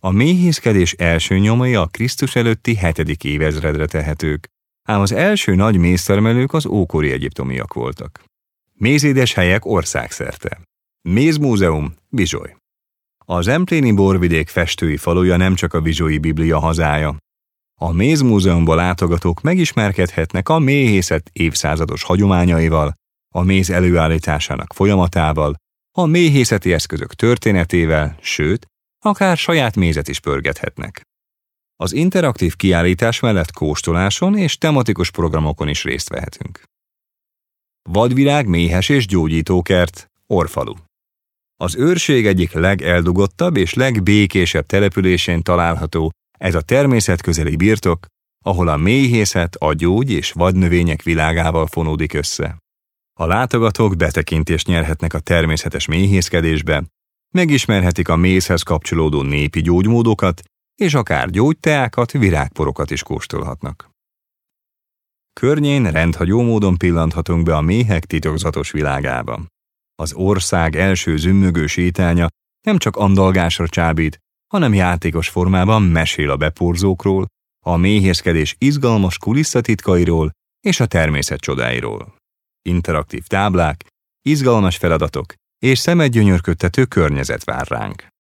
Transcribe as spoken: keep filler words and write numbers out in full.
A méhészkedés első nyomai a Krisztus előtti hetedik évezredre tehetők, ám az első nagy méztermelők az ókori egyiptomiak voltak. Mézédes helyek országszerte. Mézmúzeum, Bizsoly. Az empléni borvidék festői faluja nem csak a bizsolyi Biblia hazája. A Mézmúzeumba látogatók megismerkedhetnek a méhészet évszázados hagyományaival, a méz előállításának folyamatával, a méhészeti eszközök történetével, sőt, akár saját mézet is pörgethetnek. Az interaktív kiállítás mellett kóstoláson és tematikus programokon is részt vehetünk. Vadvirág méhes és gyógyítókert, Orrfalu. Az őrség egyik legeldugottabb és legbékésebb településén található ez a természetközeli birtok, ahol a méhészet a gyógy- és vadnövények világával fonódik össze. A látogatók betekintést nyerhetnek a természetes méhészkedésbe, megismerhetik a mézhez kapcsolódó népi gyógymódokat, és akár gyógyteákat, virágporokat is kóstolhatnak. Környén rendhagyó módon pillanthatunk be a méhek titokzatos világába. Az ország első zümmögő sétánya nem csak andalgásra csábít, hanem játékos formában mesél a beporzókról, a méhészkedés izgalmas kulisszatitkairól és a természet csodáiról. Interaktív táblák, izgalmas feladatok és szemet gyönyörködtető környezet vár ránk.